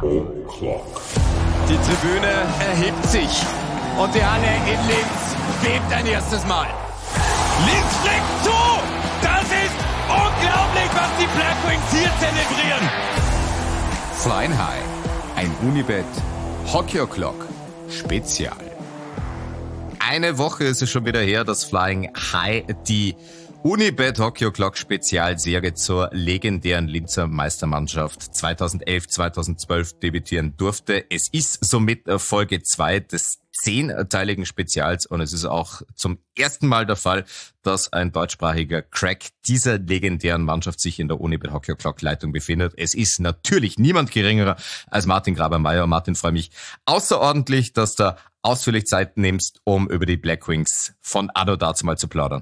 O'Clock. Die Tribüne erhebt sich und die Halle in Linz bebt ein erstes Mal. Linz schlägt zu! Das ist unglaublich, was die Blackwings hier zelebrieren! Flying High, ein Unibet Hockey O'Clock Spezial. Eine Woche ist es schon wieder her, dass Flying High die Unibet Hockey O'Clock Spezialserie zur legendären Linzer Meistermannschaft 2011-2012 debütieren durfte. Es ist somit Folge 2 des 10-teiligen Spezials und es ist auch zum ersten Mal der Fall, dass ein deutschsprachiger Crack dieser legendären Mannschaft sich in der Unibet Hockey O'Clock Leitung befindet. Es ist natürlich niemand geringerer als Martin Graber-Meyer. Martin, freue mich außerordentlich, dass du ausführlich Zeit nimmst, um über die Blackwings von Anno dazu mal zu plaudern.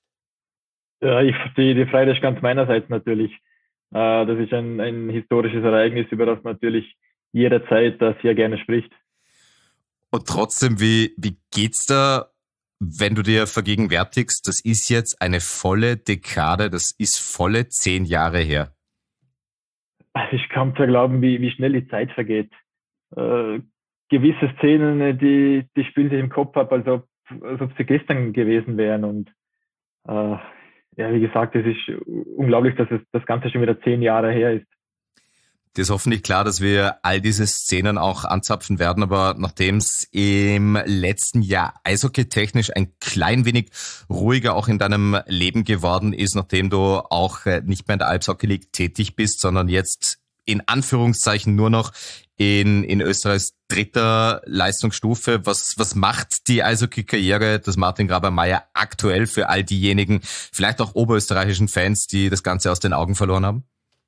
Ja, die Freude ist ganz meinerseits natürlich. Das ist ein historisches Ereignis, über das man natürlich jederzeit sehr gerne spricht. Und trotzdem, wie geht's da, wenn du dir vergegenwärtigst, das ist jetzt eine volle Dekade, das ist volle 10 Jahre her? Also ich kann zwar glauben, wie schnell die Zeit vergeht. Gewisse Szenen, die spielen sich im Kopf ab, als ob sie gestern gewesen wären. Und ja, wie gesagt, es ist unglaublich, dass das Ganze schon wieder 10 Jahre her ist. Dir ist hoffentlich klar, dass wir all diese Szenen auch anzapfen werden, aber nachdem es im letzten Jahr eishockeytechnisch ein klein wenig ruhiger auch in deinem Leben geworden ist, nachdem du auch nicht mehr in der Alps Hockey League tätig bist, sondern jetzt in Anführungszeichen nur noch in Österreichs dritter Leistungsstufe. Was macht die Eishockey-Karriere des Martin Graber-Meyer aktuell für all diejenigen, vielleicht auch oberösterreichischen Fans, die das Ganze aus den Augen verloren haben?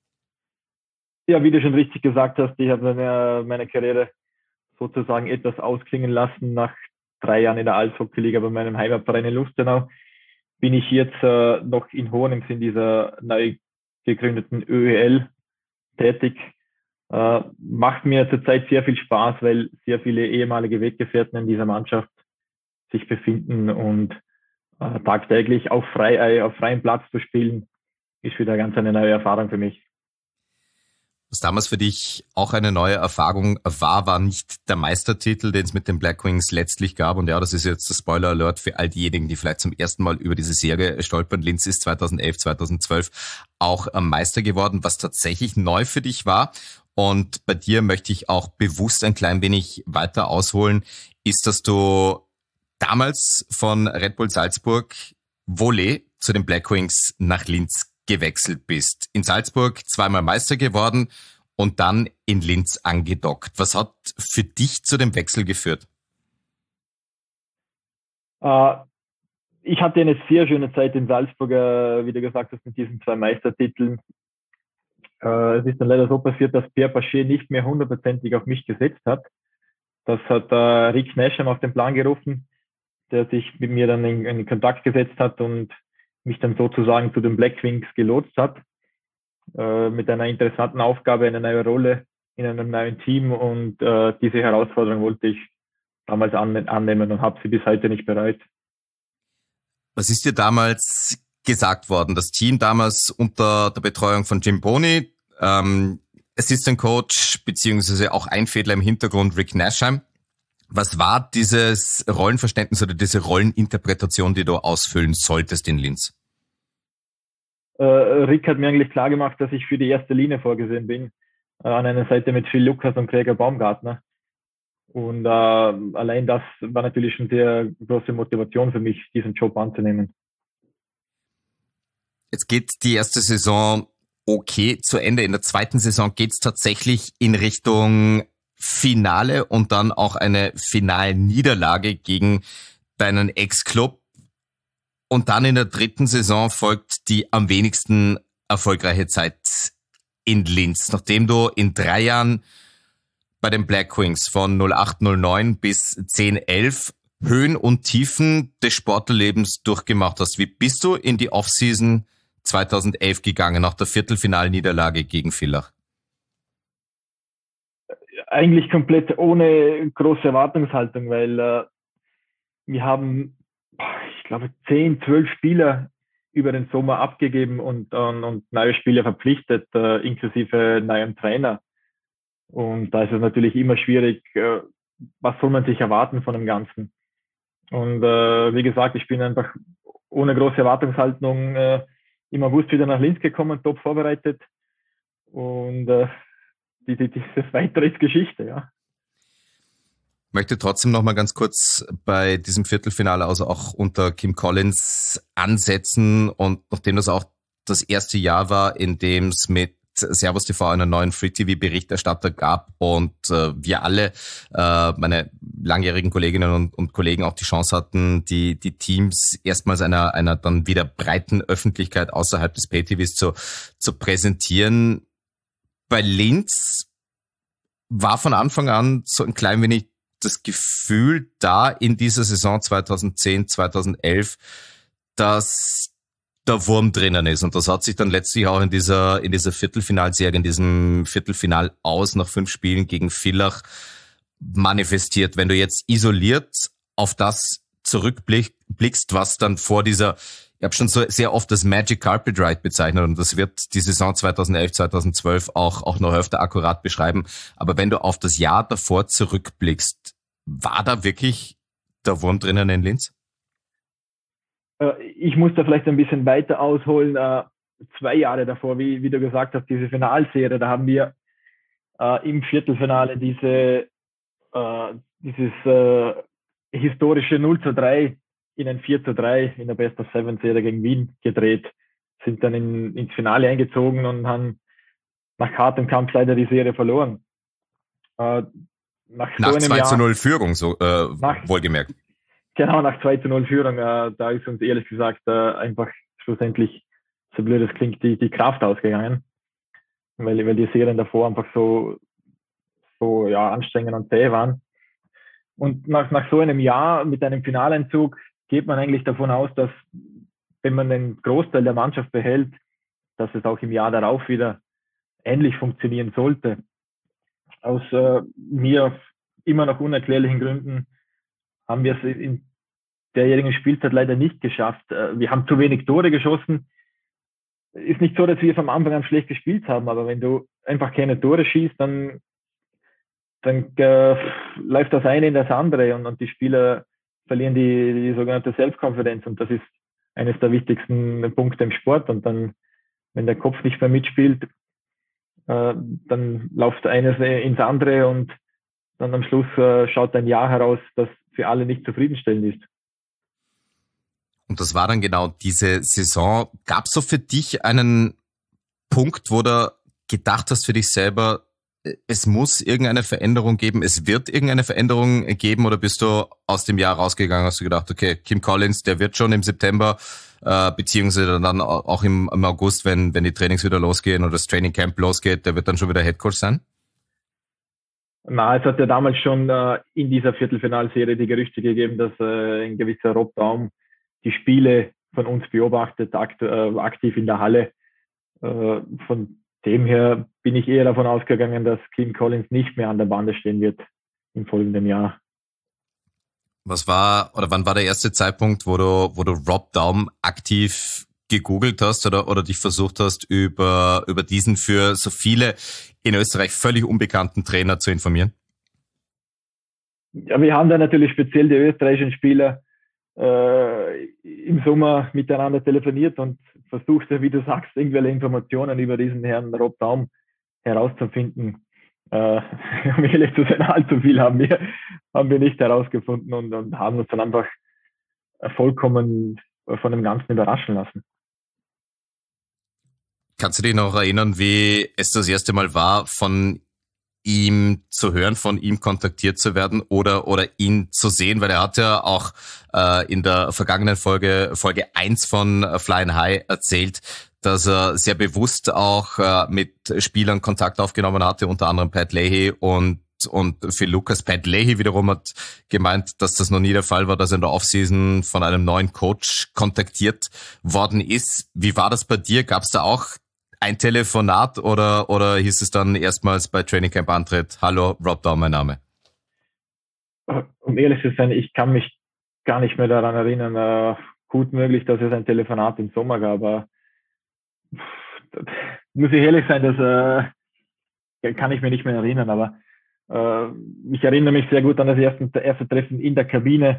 Ja, wie du schon richtig gesagt hast, ich habe meine Karriere sozusagen etwas ausklingen lassen. Nach 3 Jahren in der Eishockey-Liga bei meinem Heimatverein in Lustenau bin ich jetzt noch in Hohenems in dieser neu gegründeten ÖEL tätig. Macht mir zurzeit sehr viel Spaß, weil sehr viele ehemalige Weggefährten in dieser Mannschaft sich befinden und tagtäglich auf freiem Platz zu spielen, ist wieder ganz eine neue Erfahrung für mich. Was damals für dich auch eine neue Erfahrung war nicht der Meistertitel, den es mit den Blackwings letztlich gab. Und ja, das ist jetzt der Spoiler-Alert für all diejenigen, die vielleicht zum ersten Mal über diese Serie stolpern. Linz ist 2011, 2012 auch Meister geworden, was tatsächlich neu für dich war. Und bei dir möchte ich auch bewusst ein klein wenig weiter ausholen, ist, dass du damals von Red Bull Salzburg Volley zu den Blackwings nach Linz gewechselt bist. In Salzburg 2-mal Meister geworden und dann in Linz angedockt. Was hat für dich zu dem Wechsel geführt? Ich hatte eine sehr schöne Zeit in Salzburg, wie du gesagt hast, mit diesen 2 Meistertiteln. Es ist dann leider so passiert, dass Pierre Pachet nicht mehr 100%ig auf mich gesetzt hat. Das hat Rick Nasham auf den Plan gerufen, der sich mit mir dann in Kontakt gesetzt hat und mich dann sozusagen zu den Blackwings gelotst hat, mit einer interessanten Aufgabe, eine neue Rolle in einem neuen Team, und diese Herausforderung wollte ich damals annehmen und habe sie bis heute nicht bereut. Was ist dir damals gesagt worden? Das Team damals unter der Betreuung von Jim Boney, Assistant Coach beziehungsweise auch Einfädler im Hintergrund Rick Nasham. Was war dieses Rollenverständnis oder diese Rolleninterpretation, die du ausfüllen solltest in Linz? Rick hat mir eigentlich klar gemacht, dass ich für die erste Linie vorgesehen bin, an einer Seite mit Phil Lukas und Gregor Baumgartner. Und allein das war natürlich schon sehr große Motivation für mich, diesen Job anzunehmen. Jetzt geht die erste Saison okay zu Ende. In der zweiten Saison geht es tatsächlich in Richtung Finale und dann auch eine Finalniederlage gegen deinen Ex-Club. Und dann in der dritten Saison folgt die am wenigsten erfolgreiche Zeit in Linz. Nachdem du in 3 Jahren bei den Blackwings von 08/09 bis 10/11 Höhen und Tiefen des Sportlerlebens durchgemacht hast, wie bist du in die Offseason 2011 gegangen, nach der Viertelfinalniederlage gegen Villach? Eigentlich komplett ohne große Erwartungshaltung, weil wir haben, ich glaube, 10, 12 Spieler über den Sommer abgegeben und neue Spieler verpflichtet, inklusive neuem Trainer. Und da ist es natürlich immer schwierig, was soll man sich erwarten von dem Ganzen. Und wie gesagt, ich bin einfach ohne große Erwartungshaltung im August wieder nach Linz gekommen, top vorbereitet. Und dieses Weitere ist Geschichte, ja. Ich möchte trotzdem noch mal ganz kurz bei diesem Viertelfinale, also auch unter Kim Collins, ansetzen. Und nachdem das auch das erste Jahr war, in dem es mit Servus TV einen neuen Free-TV-Berichterstatter gab und wir alle, meine langjährigen Kolleginnen und Kollegen, auch die Chance hatten, die Teams erstmals einer dann wieder breiten Öffentlichkeit außerhalb des Pay-TVs zu präsentieren. Bei Linz war von Anfang an so ein klein wenig das Gefühl da in dieser Saison 2010, 2011, dass der Wurm drinnen ist. Und das hat sich dann letztlich auch in dieser Viertelfinalserie, in diesem Viertelfinal aus nach 5 Spielen gegen Villach manifestiert. Wenn du jetzt isoliert auf das zurückblickst, was dann vor dieser, ich habe schon so sehr oft das Magic Carpet Ride bezeichnet und das wird die Saison 2011, 2012 auch noch öfter akkurat beschreiben. Aber wenn du auf das Jahr davor zurückblickst, war da wirklich der Wurm drinnen in Linz? Ich muss da vielleicht ein bisschen weiter ausholen. 2 Jahre davor, wie du gesagt hast, diese Finalserie, da haben wir im Viertelfinale dieses historische 0:3 in ein 4:3 in der Best of Seven Serie gegen Wien gedreht, sind dann ins Finale eingezogen und haben nach hartem Kampf leider die Serie verloren. Nach so 2:0 Führung, wohlgemerkt. Genau, nach 2:0 Führung, da ist uns ehrlich gesagt einfach schlussendlich, so blöd es klingt, die Kraft ausgegangen, weil die Serien davor einfach so anstrengend und zäh waren. Und nach so einem Jahr mit einem Finaleinzug geht man eigentlich davon aus, dass, wenn man den Großteil der Mannschaft behält, dass es auch im Jahr darauf wieder ähnlich funktionieren sollte. Aus mir immer noch unerklärlichen Gründen haben wir es in derjenigen Spielzeit leider nicht geschafft. Wir haben zu wenig Tore geschossen. Ist nicht so, dass wir von Anfang an schlecht gespielt haben, aber wenn du einfach keine Tore schießt, dann läuft das eine in das andere und die Spieler verlieren die sogenannte Selbstkonfidenz und das ist eines der wichtigsten Punkte im Sport. Und dann, wenn der Kopf nicht mehr mitspielt, dann läuft eines ins andere und dann am Schluss schaut ein Jahr heraus, das für alle nicht zufriedenstellend ist. Und das war dann genau diese Saison. Gab es so für dich einen Punkt, wo du gedacht hast für dich selber, es muss irgendeine Veränderung geben, es wird irgendeine Veränderung geben, oder bist du aus dem Jahr rausgegangen, hast du gedacht, okay, Kim Collins, der wird schon im September, beziehungsweise dann auch im August, wenn die Trainings wieder losgehen oder das Training Camp losgeht, der wird dann schon wieder Headcoach sein? Na, es hat ja damals schon in dieser Viertelfinalserie die Gerüchte gegeben, dass ein gewisser Rob Daum die Spiele von uns beobachtet, aktiv in der Halle. Von dem her bin ich eher davon ausgegangen, dass Kim Collins nicht mehr an der Bande stehen wird im folgenden Jahr. Wann war der erste Zeitpunkt, wo du Rob Daum aktiv gegoogelt hast oder dich versucht hast, über diesen für so viele in Österreich völlig unbekannten Trainer zu informieren? Ja, wir haben da natürlich speziell die österreichischen Spieler im Sommer miteinander telefoniert und versucht, wie du sagst, irgendwelche Informationen über diesen Herrn Rob Daum herauszufinden. Um ehrlich zu sein, allzu viel haben wir nicht herausgefunden und haben uns dann einfach vollkommen von dem Ganzen überraschen lassen. Kannst du dich noch erinnern, wie es das erste Mal war, von ihm zu hören, von ihm kontaktiert zu werden oder ihn zu sehen? Weil er hat ja auch in der vergangenen Folge 1 von Flying High erzählt, dass er sehr bewusst auch mit Spielern Kontakt aufgenommen hatte, unter anderem Pat Leahy und Phil Lucas. Pat Leahy wiederum hat gemeint, dass das noch nie der Fall war, dass er in der Offseason von einem neuen Coach kontaktiert worden ist. Wie war das bei dir? Gab es da auch ein Telefonat oder hieß es dann erstmals bei Training Camp Antritt, hallo, Rob Daum, mein Name? Um ehrlich zu sein, ich kann mich gar nicht mehr daran erinnern. Gut möglich, dass es ein Telefonat im Sommer gab, aber muss ich ehrlich sein, dass kann ich mir nicht mehr erinnern, aber ich erinnere mich sehr gut an das erste Treffen in der Kabine,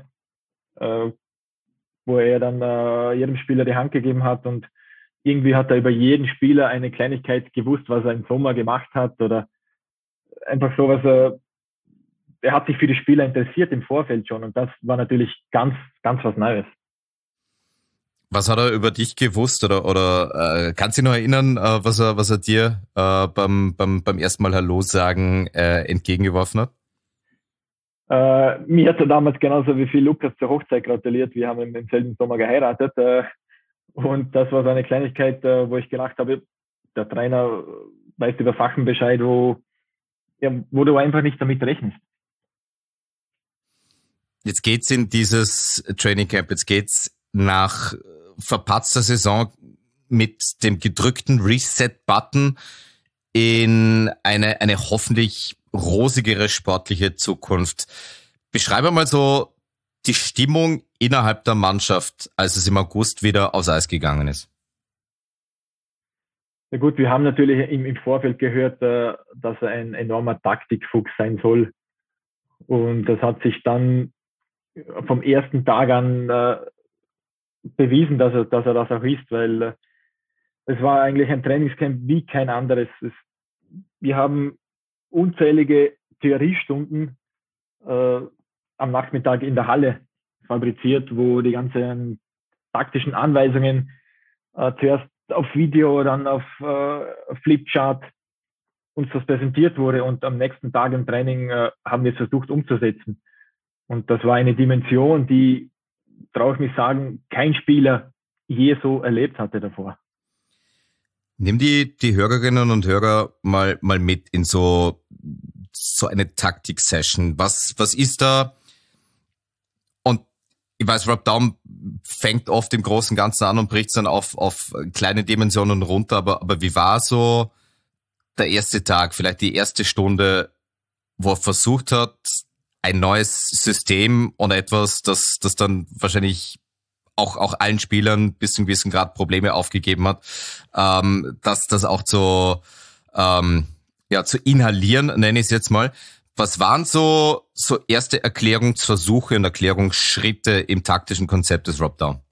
wo er dann jedem Spieler die Hand gegeben hat und irgendwie hat er über jeden Spieler eine Kleinigkeit gewusst, was er im Sommer gemacht hat oder einfach so, er hat sich für die Spieler interessiert im Vorfeld schon und das war natürlich ganz, ganz was Neues. Was hat er über dich gewusst oder kannst du dich noch erinnern, was er dir beim ersten Mal Hallo sagen entgegengeworfen hat? Mir hat er damals genauso wie viel Lukas zur Hochzeit gratuliert. Wir haben im selben Sommer geheiratet und das war so eine Kleinigkeit, wo ich gedacht habe, der Trainer weiß über Sachen Bescheid, wo du einfach nicht damit rechnest. Jetzt geht's in dieses Training Camp, jetzt geht's nach verpatzter Saison mit dem gedrückten Reset-Button in eine hoffentlich rosigere sportliche Zukunft. Beschreibe mal so die Stimmung innerhalb der Mannschaft, als es im August wieder aufs Eis gegangen ist. Ja gut, wir haben natürlich im Vorfeld gehört, dass er ein enormer Taktikfuchs sein soll. Und das hat sich dann vom ersten Tag an bewiesen, dass er das auch ist, weil es war eigentlich ein Trainingscamp wie kein anderes. Wir haben unzählige Theoriestunden am Nachmittag in der Halle fabriziert, wo die ganzen taktischen Anweisungen zuerst auf Video, dann auf Flipchart uns das präsentiert wurde und am nächsten Tag im Training haben wir es versucht umzusetzen. Und das war eine Dimension, die, traue ich mich sagen, kein Spieler je so erlebt hatte davor. Nimm die Hörerinnen und Hörer mal mit in so eine Taktik-Session. Was ist da? Und ich weiß, Rob Daum fängt oft im Großen und Ganzen an und bricht es dann auf kleine Dimensionen runter. Aber wie war so der erste Tag, vielleicht die erste Stunde, wo er versucht hat, ein neues System und etwas, das dann wahrscheinlich auch allen Spielern bis zu einem gewissen Grad Probleme aufgegeben hat, das auch zu inhalieren, nenne ich es jetzt mal. Was waren so erste Erklärungsversuche und Erklärungsschritte im taktischen Konzept des Rob Daum?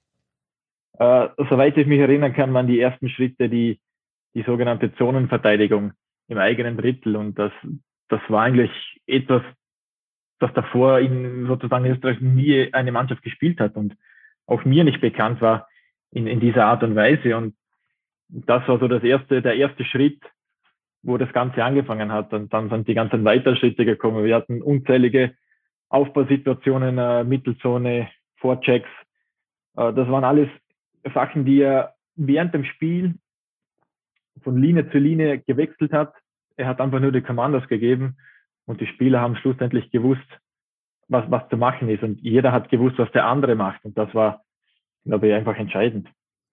Soweit ich mich erinnern kann, waren die ersten Schritte die sogenannte Zonenverteidigung im eigenen Drittel und das war eigentlich etwas, das davor in Österreich nie eine Mannschaft gespielt hat und auch mir nicht bekannt war in dieser Art und Weise. Und das war so der erste Schritt, wo das Ganze angefangen hat. Und dann sind die ganzen weiteren Schritte gekommen. Wir hatten unzählige Aufbausituationen, Mittelzone, Vorchecks. Das waren alles Sachen, die er während dem Spiel von Linie zu Linie gewechselt hat. Er hat einfach nur die Kommandos gegeben. Und die Spieler haben schlussendlich gewusst, was zu machen ist. Und jeder hat gewusst, was der andere macht. Und das war, glaube ich, einfach entscheidend.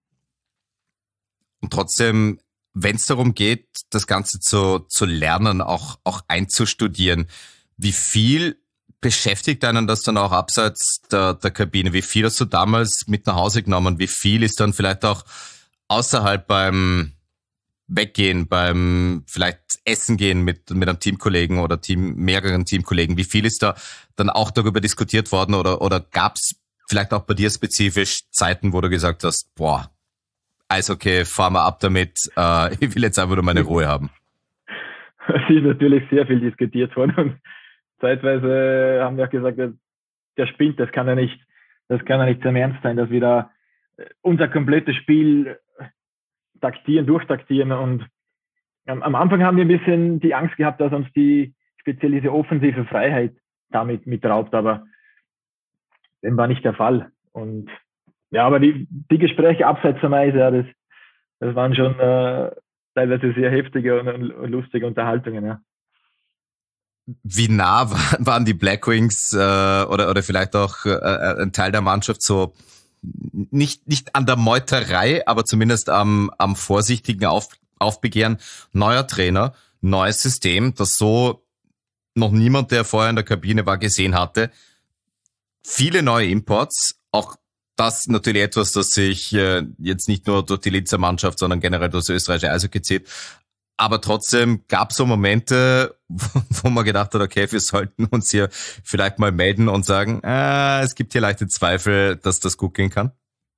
Und trotzdem, wenn es darum geht, das Ganze zu lernen, auch einzustudieren, wie viel beschäftigt einen das dann auch abseits der Kabine? Wie viel hast du damals mit nach Hause genommen? Wie viel ist dann vielleicht auch außerhalb beim Weggehen, beim vielleicht Essen gehen mit einem Teamkollegen oder mehreren Teamkollegen? Wie viel ist da dann auch darüber diskutiert worden oder gab es vielleicht auch bei dir spezifisch Zeiten, wo du gesagt hast, boah, Eishockey, fahr mal ab damit, ich will jetzt einfach nur meine Ruhe haben? Es ist natürlich sehr viel diskutiert worden und zeitweise haben wir auch gesagt, der spinnt, das kann ja nicht zum Ernst sein, dass wir da unser komplettes Spiel durchtaktieren und am Anfang haben wir ein bisschen die Angst gehabt, dass uns speziell diese offensive Freiheit damit raubt, aber dem war nicht der Fall. Und ja, aber die Gespräche abseits vom Eis, ja, das waren schon teilweise sehr heftige und lustige Unterhaltungen, ja. Wie nah waren die Blackwings oder vielleicht auch ein Teil der Mannschaft so nicht an der Meuterei, aber zumindest am vorsichtigen Aufbegehren? Neuer Trainer, neues System, das so noch niemand, der vorher in der Kabine war, gesehen hatte. Viele neue Imports, auch das natürlich etwas, das sich jetzt nicht nur durch die Linzer Mannschaft, sondern generell durch das österreichische Eishockey zieht. Aber trotzdem gab es so Momente, wo man gedacht hat, okay, wir sollten uns hier vielleicht mal melden und sagen, es gibt hier leichte Zweifel, dass das gut gehen kann.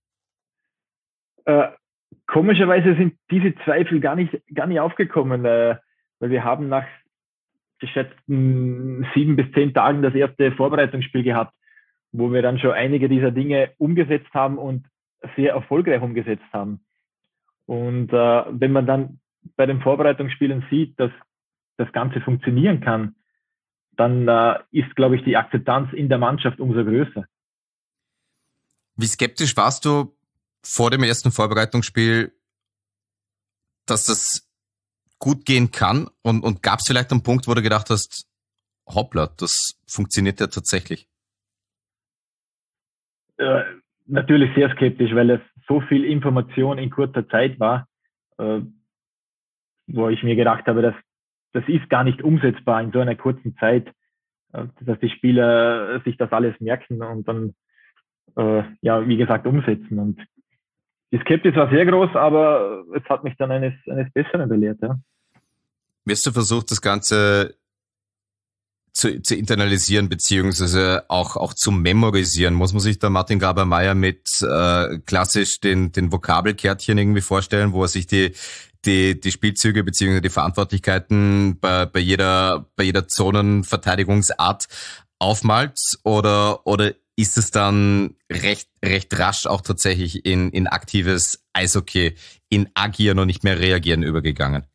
Komischerweise sind diese Zweifel gar nicht aufgekommen, weil wir haben nach geschätzten 7 bis 10 Tagen das erste Vorbereitungsspiel gehabt, wo wir dann schon einige dieser Dinge umgesetzt haben und sehr erfolgreich umgesetzt haben. Und wenn man dann bei den Vorbereitungsspielen sieht, dass das Ganze funktionieren kann, dann ist, glaube ich, die Akzeptanz in der Mannschaft umso größer. Wie skeptisch warst du vor dem ersten Vorbereitungsspiel, dass das gut gehen kann? Und gab es vielleicht einen Punkt, wo du gedacht hast, hoppla, das funktioniert ja tatsächlich? Natürlich sehr skeptisch, weil es so viel Information in kurzer Zeit war, wo ich mir gedacht habe, das ist gar nicht umsetzbar in so einer kurzen Zeit, dass die Spieler sich das alles merken und dann, wie gesagt, umsetzen. Und die Skepsis war sehr groß, aber es hat mich dann eines Besseren belehrt. Ja. Wie hast du versucht, das Ganze zu internalisieren, beziehungsweise auch zu memorisieren? Muss man sich da Martin Graber-Meyer mit klassisch den Vokabelkärtchen irgendwie vorstellen, wo er sich die Spielzüge beziehungsweise die Verantwortlichkeiten bei jeder Zonenverteidigungsart aufmalt, oder ist es dann recht rasch auch tatsächlich in aktives Eishockey, in Agieren und nicht mehr Reagieren übergegangen?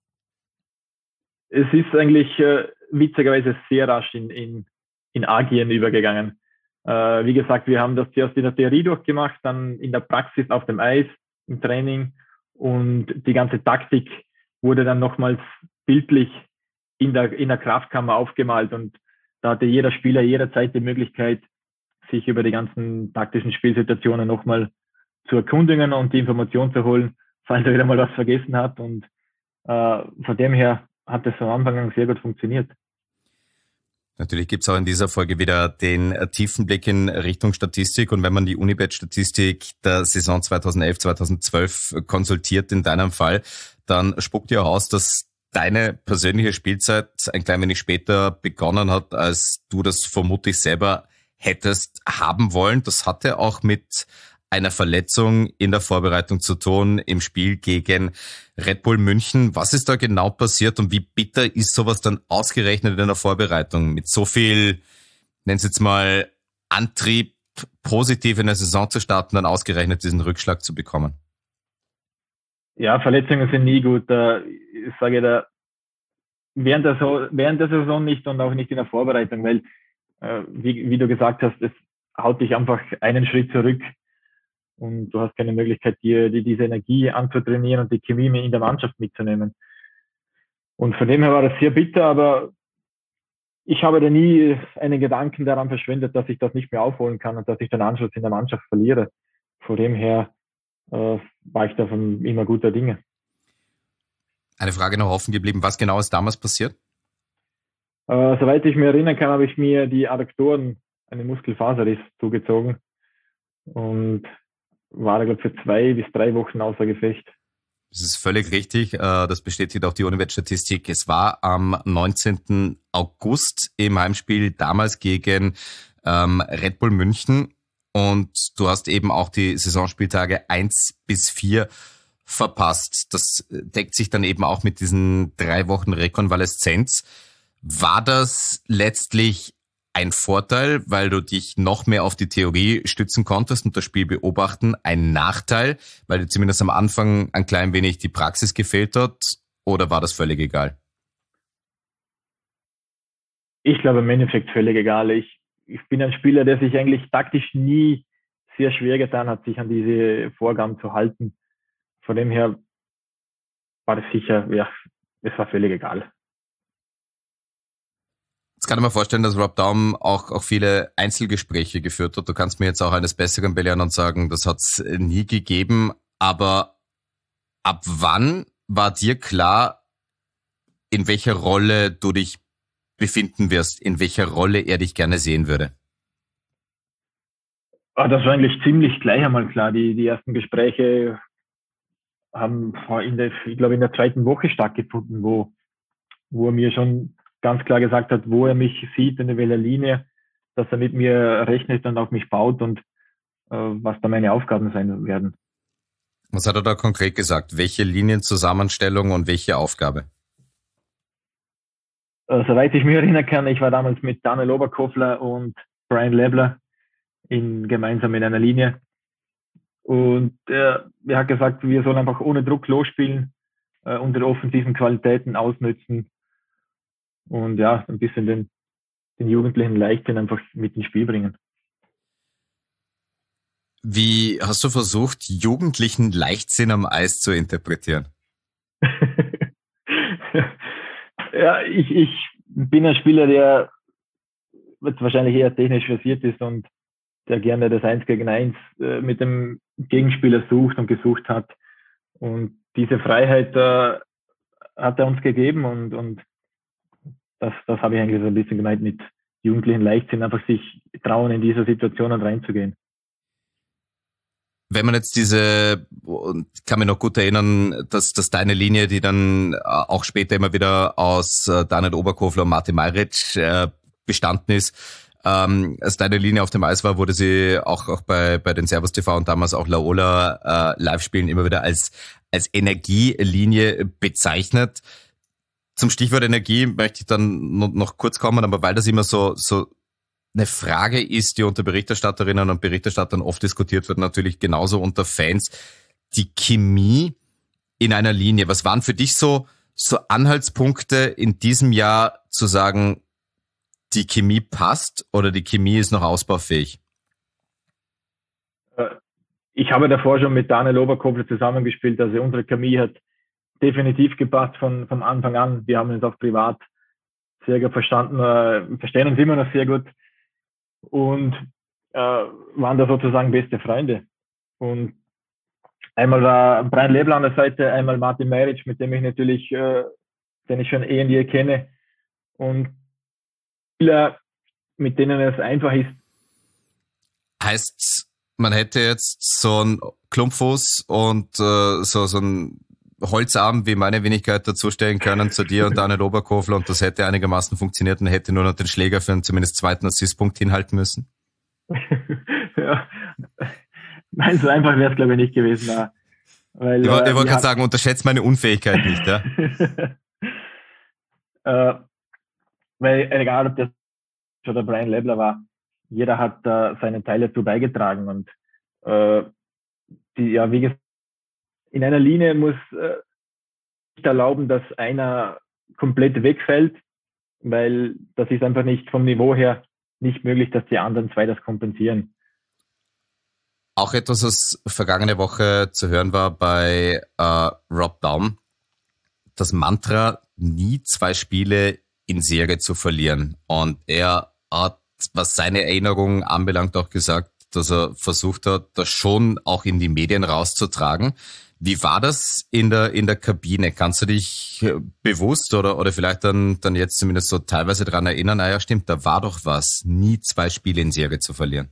Es ist eigentlich witzigerweise sehr rasch in Agieren übergegangen. Wie gesagt, wir haben das zuerst in der Theorie durchgemacht, dann in der Praxis auf dem Eis, im Training, und die ganze Taktik wurde dann nochmals bildlich in der Kraftkammer aufgemalt, und da hatte jeder Spieler jederzeit die Möglichkeit, sich über die ganzen taktischen Spielsituationen nochmal zu erkundigen und die Information zu holen, falls er wieder mal was vergessen hat. Und von dem her hat es von Anfang an sehr gut funktioniert. Natürlich gibt's auch in dieser Folge wieder den tiefen Blick in Richtung Statistik. Und wenn man die Unibet-Statistik der Saison 2011-2012 konsultiert, in deinem Fall, dann spuckt ja aus, dass deine persönliche Spielzeit ein klein wenig später begonnen hat, als du das vermutlich selber hättest haben wollen. Das hatte auch mit einer Verletzung in der Vorbereitung zu tun im Spiel gegen Red Bull München. Was ist da genau passiert und wie bitter ist sowas dann ausgerechnet in der Vorbereitung? Mit so viel, nennen Sie jetzt mal, Antrieb, positiv in der Saison zu starten, dann ausgerechnet diesen Rückschlag zu bekommen? Ja, Verletzungen sind nie gut. Ich sage da, während der Saison nicht und auch nicht in der Vorbereitung, weil, wie du gesagt hast, es haut dich einfach einen Schritt zurück. Und du hast keine Möglichkeit, dir diese Energie anzutrainieren und die Chemie in der Mannschaft mitzunehmen. Und von dem her war das sehr bitter, aber ich habe da nie einen Gedanken daran verschwendet, dass ich das nicht mehr aufholen kann und dass ich den Anschluss in der Mannschaft verliere. Von dem her war ich da immer guter Dinge. Eine Frage noch offen geblieben. Was genau ist damals passiert? Soweit ich mich erinnern kann, habe ich mir die Adduktoren, einen Muskelfaserriss, zugezogen und war, glaube ich, für 2 bis 3 Wochen außer Gefecht. Das ist völlig richtig. Das bestätigt auch die Unibet-Statistik. Es war am 19. August im Heimspiel damals gegen Red Bull München. Und du hast eben auch die Saisonspieltage 1 bis 4 verpasst. Das deckt sich dann eben auch mit diesen 3 Wochen Rekonvaleszenz. War das letztlich ein Vorteil, weil du dich noch mehr auf die Theorie stützen konntest und das Spiel beobachten? Ein Nachteil, weil dir zumindest am Anfang ein klein wenig die Praxis gefehlt hat? Oder war das völlig egal? Ich glaube im Endeffekt völlig egal. Ich bin ein Spieler, der sich eigentlich taktisch nie sehr schwer getan hat, sich an diese Vorgaben zu halten. Von dem her war das sicher, ja, es war völlig egal. Jetzt kann ich mir vorstellen, dass Rob Daum auch viele Einzelgespräche geführt hat. Du kannst mir jetzt auch eines Besseren belehren und sagen, das hat es nie gegeben. Aber ab wann war dir klar, in welcher Rolle du dich befinden wirst, in welcher Rolle er dich gerne sehen würde? Das war eigentlich ziemlich gleich einmal klar. Die ersten Gespräche haben ich glaube in der zweiten Woche stattgefunden, wo er mir schon ganz klar gesagt hat, wo er mich sieht, in welcher Linie, dass er mit mir rechnet und auf mich baut und was da meine Aufgaben sein werden. Was hat er da konkret gesagt? Welche Linienzusammenstellung und welche Aufgabe? Soweit ich mich erinnern kann, ich war damals mit Daniel Oberkofler und Brian Lebler gemeinsam in einer Linie. Und er hat gesagt, wir sollen einfach ohne Druck losspielen, unsere offensiven Qualitäten ausnutzen und ja, ein bisschen den jugendlichen Leichtsinn einfach mit ins Spiel bringen. Wie hast du versucht, jugendlichen Leichtsinn am Eis zu interpretieren? Ja, ich bin ein Spieler, der wahrscheinlich eher technisch versiert ist und der gerne das 1 gegen 1 mit dem Gegenspieler sucht und gesucht hat. Und diese Freiheit hat er uns gegeben und das habe ich eigentlich so ein bisschen gemeint mit jugendlichen Leichtsinn, einfach sich trauen, in diese Situationen reinzugehen. Wenn man jetzt kann mich noch gut erinnern, dass deine Linie, die dann auch später immer wieder aus Daniel Oberkofler und Martin Mayric bestanden ist, als deine Linie auf dem Eis war, wurde sie auch bei den Servus TV und damals auch Laola Live-Spielen immer wieder als Energielinie bezeichnet. Zum Stichwort Energie möchte ich dann noch kurz kommen, aber weil das immer so eine Frage ist, die unter Berichterstatterinnen und Berichterstattern oft diskutiert wird, natürlich genauso unter Fans, die Chemie in einer Linie. Was waren für dich so Anhaltspunkte in diesem Jahr zu sagen, die Chemie passt oder die Chemie ist noch ausbaufähig? Ich habe davor schon mit Daniel Oberkofler zusammengespielt, also unsere Chemie hat definitiv gepasst vom Anfang an. Wir haben uns auch privat sehr gut verstanden, verstehen uns immer noch sehr gut und waren da sozusagen beste Freunde. Und einmal war Brian Lebler an der Seite, einmal Martin Mayric, mit dem ich natürlich, den ich schon eh und je kenne. Und Spieler, mit denen es einfach ist. Heißt, man hätte jetzt so einen Klumpfuß und so einen Holzarm wie meine Wenigkeit dazustellen können zu dir und Daniel Oberkofler und das hätte einigermaßen funktioniert und hätte nur noch den Schläger für einen zumindest zweiten Assistpunkt hinhalten müssen? Ja, nein, so einfach wäre es glaube ich nicht gewesen. Weil, ich wollte gerade sagen, unterschätzt meine Unfähigkeit nicht, ja? Weil egal, ob das oder Brian Lebler war, jeder hat seinen Teil dazu beigetragen und wie gesagt, in einer Linie muss nicht erlauben, dass einer komplett wegfällt, weil das ist einfach nicht vom Niveau her nicht möglich, dass die anderen zwei das kompensieren. Auch etwas, was vergangene Woche zu hören war bei Rob Daum, das Mantra, nie 2 Spiele in Serie zu verlieren. Und er hat, was seine Erinnerungen anbelangt, auch gesagt, dass er versucht hat, das schon auch in die Medien rauszutragen. Wie war das in der Kabine? Kannst du dich bewusst oder vielleicht dann jetzt zumindest so teilweise dran erinnern, ja stimmt, da war doch was, nie 2 Spiele in Serie zu verlieren?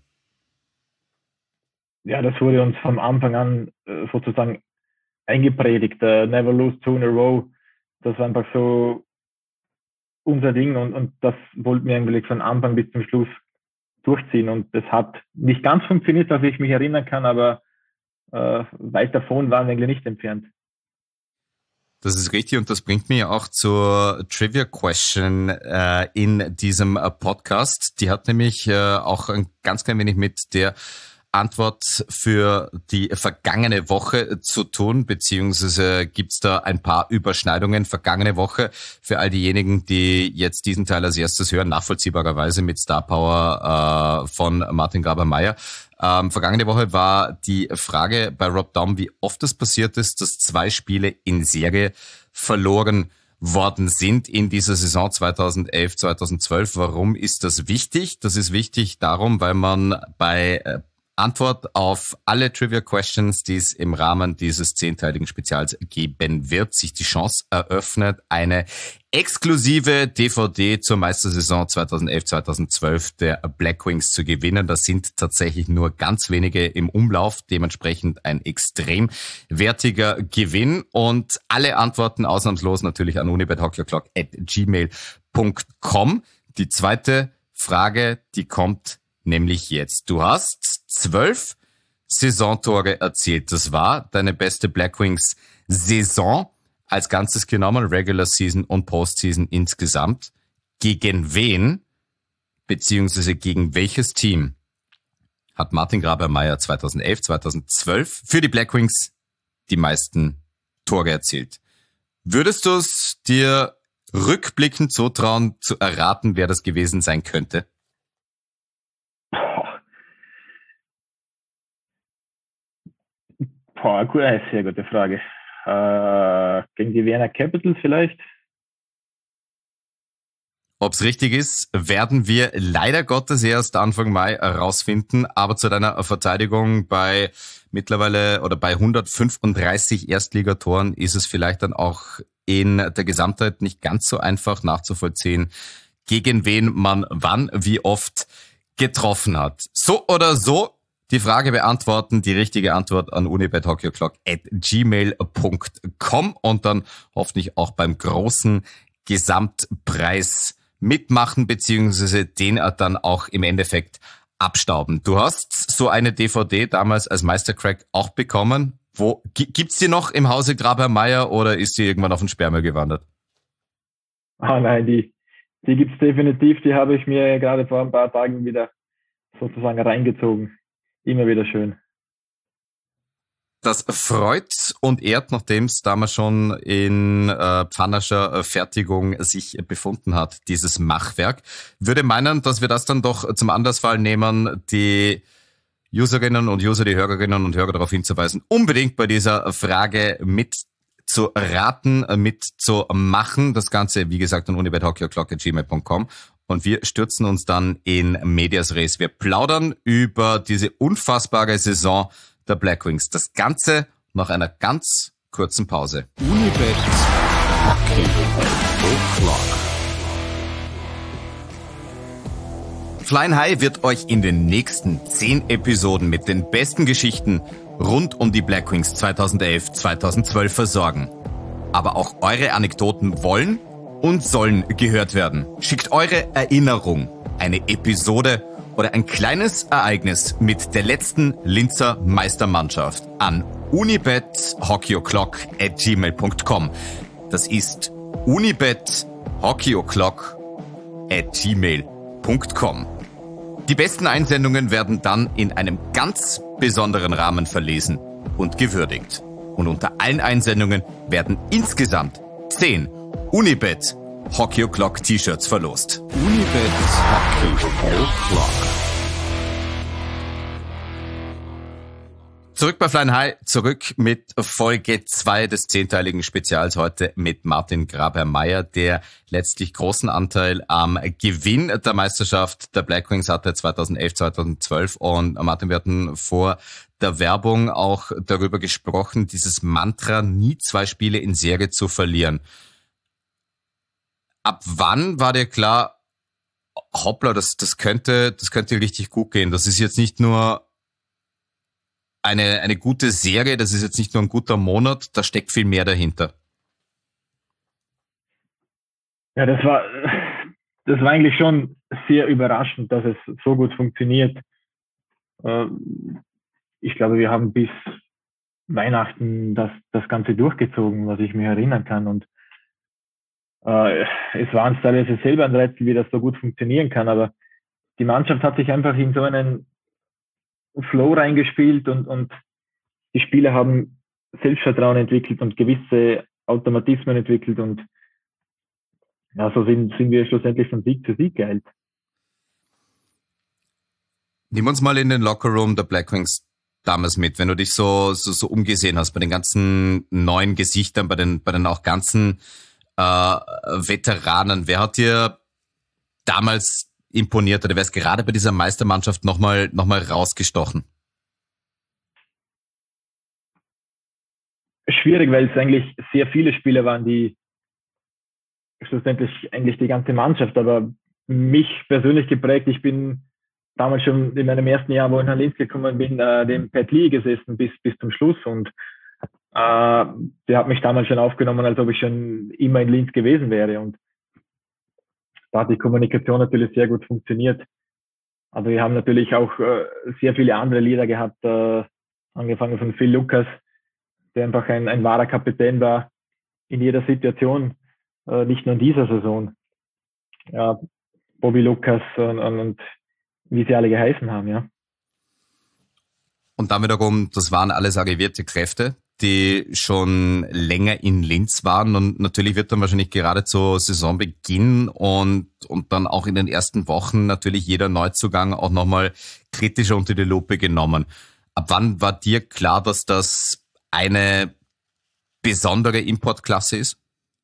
Ja, das wurde uns vom Anfang an sozusagen eingepredigt. Never lose 2 in a row. Das war einfach so unser Ding und das wollten wir eigentlich von Anfang bis zum Schluss durchziehen. Und das hat nicht ganz funktioniert, dass ich mich erinnern kann, aber weit davon waren wir eigentlich nicht entfernt. Das ist richtig und das bringt mich auch zur Trivia Question in diesem Podcast. Die hat nämlich auch ein ganz klein wenig mit der Antwort für die vergangene Woche zu tun, beziehungsweise gibt's da ein paar Überschneidungen. Vergangene Woche, für all diejenigen, die jetzt diesen Teil als erstes hören, nachvollziehbarerweise mit Star Power von Martin Graber-Meyer. Vergangene Woche war die Frage bei Rob Daum, wie oft es passiert ist, dass 2 Spiele in Serie verloren worden sind in dieser Saison 2011-2012. Warum ist das wichtig? Das ist wichtig darum, weil man bei Antwort auf alle Trivia-Questions, die es im Rahmen dieses 10-teiligen Spezials geben wird, sich die Chance eröffnet, eine exklusive DVD zur Meistersaison 2011-2012 der Black Wings zu gewinnen. Das sind tatsächlich nur ganz wenige im Umlauf, dementsprechend ein extrem wertiger Gewinn. Und alle Antworten ausnahmslos natürlich an unibethockeyoclock@gmail.com. Die zweite Frage, die kommt nämlich jetzt. Du hast 12 Saisontore erzielt. Das war deine beste Black Wings Saison als Ganzes genommen, Regular Season und Postseason insgesamt. Gegen wen, beziehungsweise gegen welches Team hat Martin Graber-Meyer 2011, 2012 für die Black Wings die meisten Tore erzielt? Würdest du es dir rückblickend zutrauen, zu erraten, wer das gewesen sein könnte? Sehr gute Frage. Gegen die Vienna Capitals vielleicht? Ob es richtig ist, werden wir leider Gottes erst Anfang Mai herausfinden. Aber zu deiner Verteidigung bei mittlerweile oder bei 135 Erstligatoren ist es vielleicht dann auch in der Gesamtheit nicht ganz so einfach nachzuvollziehen, gegen wen man wann, wie oft getroffen hat. So oder so, die Frage beantworten, die richtige Antwort an unibethockeyoclock@gmail.com und dann hoffentlich auch beim großen Gesamtpreis mitmachen, beziehungsweise den dann auch im Endeffekt abstauben. Du hast so eine DVD damals als Meistercrack auch bekommen. Gibt's die noch im Hause Graber-Meyer oder ist die irgendwann auf den Sperrmüll gewandert? Nein, die gibt's definitiv. Die habe ich mir gerade vor ein paar Tagen wieder sozusagen reingezogen. Immer wieder schön. Das freut und ehrt, nachdem es damals schon in pfannerscher Fertigung sich befunden hat, dieses Machwerk. Würde meinen, dass wir das dann doch zum Anlassfall nehmen, die Userinnen und User, die Hörerinnen und Hörer darauf hinzuweisen, unbedingt bei dieser Frage mitzuraten, mitzumachen. Das Ganze, wie gesagt, an unibethockeyoclock@gmail.com. Und wir stürzen uns dann in Medias Res. Wir plaudern über diese unfassbare Saison der Black Wings. Das Ganze nach einer ganz kurzen Pause. Unibet Hockey O'Clock. Flying High wird euch in den nächsten 10 Episoden mit den besten Geschichten rund um die Black Wings 2011-2012 versorgen. Aber auch eure Anekdoten wollen und sollen gehört werden. Schickt eure Erinnerung, eine Episode oder ein kleines Ereignis mit der letzten Linzer Meistermannschaft an unibethockeyoclock@gmail.com. Das ist unibethockeyoclock@gmail.com. Die besten Einsendungen werden dann in einem ganz besonderen Rahmen verlesen und gewürdigt. Und unter allen Einsendungen werden insgesamt 10 Unibet Hockey O'Clock T-Shirts verlost. Unibet Hockey O'Clock. Zurück bei Flying High, zurück mit Folge 2 des 10-teiligen Spezials heute mit Martin Graber-Meyer, der letztlich großen Anteil am Gewinn der Meisterschaft der Black Wings hatte 2011, 2012. Und Martin, wir hatten vor der Werbung auch darüber gesprochen, dieses Mantra, nie 2 Spiele in Serie zu verlieren. Ab wann war dir klar, hoppla, das könnte richtig gut gehen? Das ist jetzt nicht nur eine gute Serie, das ist jetzt nicht nur ein guter Monat, da steckt viel mehr dahinter. Ja, das war eigentlich schon sehr überraschend, dass es so gut funktioniert. Ich glaube, wir haben bis Weihnachten das Ganze durchgezogen, was ich mich erinnern kann. Und es war uns teilweise selber ein Rätsel, wie das so gut funktionieren kann. Aber die Mannschaft hat sich einfach in so einen Flow reingespielt und die Spieler haben Selbstvertrauen entwickelt und gewisse Automatismen entwickelt. Und ja, so sind wir schlussendlich von Sieg zu Sieg geeilt. Nimm uns mal in den Lockerroom der Black Wings damals mit, wenn du dich so umgesehen hast bei den ganzen neuen Gesichtern, bei den auch ganzen Veteranen. Wer hat dir damals imponiert oder wer ist gerade bei dieser Meistermannschaft nochmal rausgestochen? schwierig, weil es eigentlich sehr viele Spieler waren, die schlussendlich eigentlich die ganze Mannschaft, aber mich persönlich geprägt. Ich bin damals schon in meinem ersten Jahr, wo ich nach Linz gekommen bin, dem Pat Lee gesessen bis zum Schluss und der hat mich damals schon aufgenommen, als ob ich schon immer in Linz gewesen wäre und da hat die Kommunikation natürlich sehr gut funktioniert. Aber wir haben natürlich auch sehr viele andere Lieder gehabt, angefangen von Phil Lucas, der einfach ein wahrer Kapitän war in jeder Situation, nicht nur in dieser Saison. Ja, Bobby Lucas und wie sie alle geheißen haben, ja. Und dann wiederum, das waren alles arrivierte Kräfte, die schon länger in Linz waren und natürlich wird dann wahrscheinlich gerade zu Saisonbeginn und dann auch in den ersten Wochen natürlich jeder Neuzugang auch nochmal kritischer unter die Lupe genommen. Ab wann war dir klar, dass das eine besondere Importklasse ist?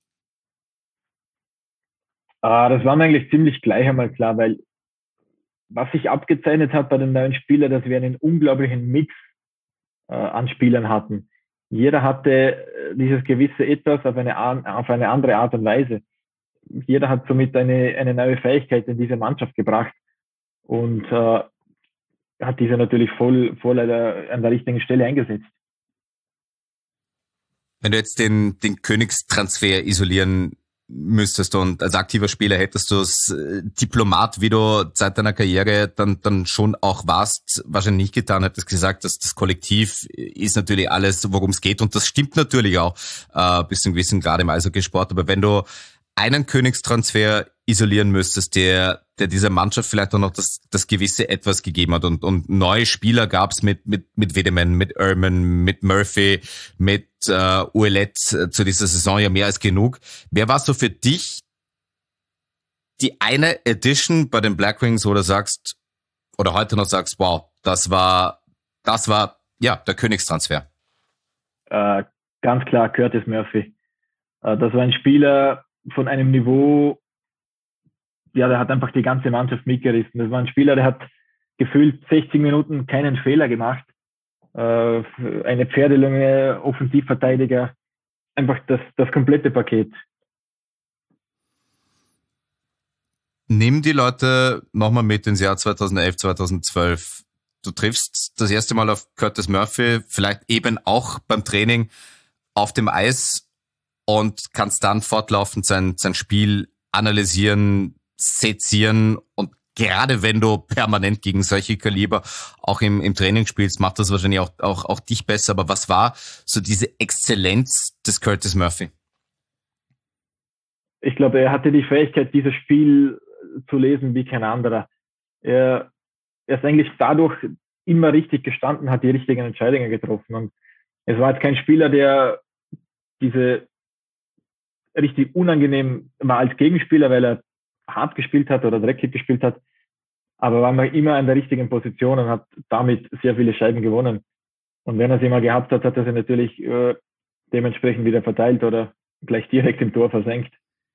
Das war mir eigentlich ziemlich gleich einmal klar, weil was sich abgezeichnet hat bei den neuen Spielern, dass wir einen unglaublichen Mix an Spielern hatten. Jeder hatte dieses gewisse Etwas auf eine andere Art und Weise. Jeder hat somit eine neue Fähigkeit in diese Mannschaft gebracht und hat diese natürlich voll an der richtigen Stelle eingesetzt. Wenn du jetzt den Königstransfer isolieren müsstest und als aktiver Spieler hättest du es Diplomat, wie du seit deiner Karriere dann schon auch warst, wahrscheinlich nicht getan, hättest gesagt, dass das Kollektiv ist natürlich alles, worum es geht und das stimmt natürlich auch bis zu einem gewissen Grad im Eishockeysport, aber wenn du einen Königstransfer isolieren müsstest, der dieser Mannschaft vielleicht auch noch das gewisse Etwas gegeben hat und neue Spieler gab es mit Wiedemann, mit Ehrman, mit Murphy, mit Ouellet zu dieser Saison ja mehr als genug. Wer war so für dich die eine Edition bei den Black Wings, wo du sagst, oder heute noch sagst, wow, das war ja der Königstransfer? Ganz klar Curtis Murphy. Das war ein Spieler von einem Niveau, ja, der hat einfach die ganze Mannschaft mitgerissen. Das war ein Spieler, der hat gefühlt 60 Minuten keinen Fehler gemacht. Eine Pferdelunge, Offensivverteidiger, einfach das komplette Paket. Nimm die Leute nochmal mit ins Jahr 2011, 2012. Du triffst das erste Mal auf Curtis Murphy, vielleicht eben auch beim Training auf dem Eis und kannst dann fortlaufend sein Spiel analysieren, sezieren und gerade wenn du permanent gegen solche Kaliber auch im Training spielst, macht das wahrscheinlich auch dich besser. Aber was war so diese Exzellenz des Curtis Murphy? Ich glaube, er hatte die Fähigkeit, dieses Spiel zu lesen wie kein anderer. Er ist eigentlich dadurch immer richtig gestanden, hat die richtigen Entscheidungen getroffen. Und es war jetzt kein Spieler, der diese richtig unangenehm war als Gegenspieler, weil er hart gespielt hat oder dreckig gespielt hat, aber war immer in der richtigen Position und hat damit sehr viele Scheiben gewonnen. Und wenn er sie mal gehabt hat, hat er sie natürlich dementsprechend wieder verteilt oder gleich direkt im Tor versenkt.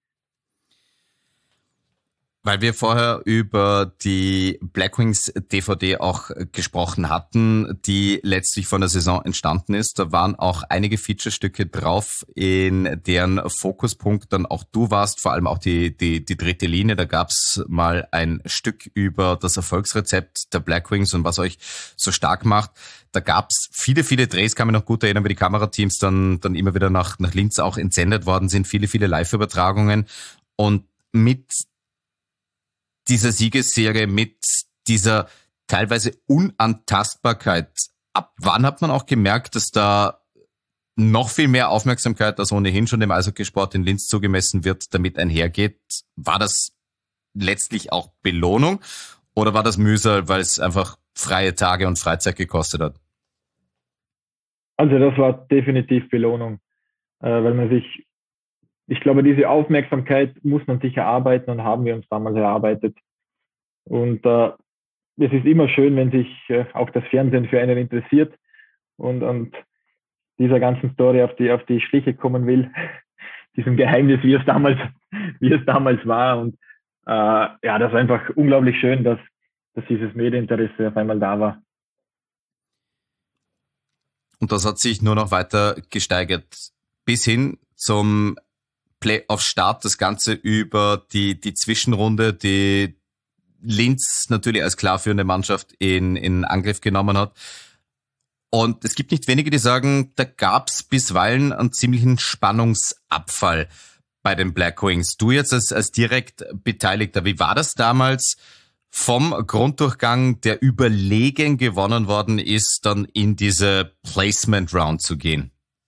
Weil wir vorher über die Black Wings DVD auch gesprochen hatten, die letztlich von der Saison entstanden ist. Da waren auch einige Featurestücke drauf, in deren Fokuspunkt dann auch du warst, vor allem auch die dritte Linie. Da gab's mal ein Stück über das Erfolgsrezept der Black Wings und was euch so stark macht. Da gab's viele Drehs, kann mich noch gut erinnern, wie die Kamerateams dann immer wieder nach Linz auch entsendet worden sind, viele Live-Übertragungen. Und mit dieser Siegesserie, mit dieser teilweise Unantastbarkeit, ab wann hat man auch gemerkt, dass da noch viel mehr Aufmerksamkeit, als ohnehin schon dem Eishockeysport in Linz zugemessen wird, damit einhergeht? War das letztlich auch Belohnung oder war das Mühsal, weil es einfach freie Tage und Freizeit gekostet hat? Also das war definitiv Belohnung, weil man sich, ich glaube, diese Aufmerksamkeit muss man sich erarbeiten und haben wir uns damals erarbeitet. Und es ist immer schön, wenn sich auch das Fernsehen für einen interessiert und dieser ganzen Story auf die Schliche kommen will, diesem Geheimnis, wie es damals war. Und ja, das ist einfach unglaublich schön, dass dieses Medieninteresse auf einmal da war. Und das hat sich nur noch weiter gesteigert. Bis hin zum Playoff-Start, das Ganze über die Zwischenrunde, die Linz natürlich als klar führende Mannschaft in Angriff genommen hat. Und es gibt nicht wenige, die sagen, da gab es bisweilen einen ziemlichen Spannungsabfall bei den Blackwings. Du jetzt als direkt Beteiligter, wie war das damals vom Grunddurchgang, der überlegen gewonnen worden ist, dann in diese Placement Round zu gehen?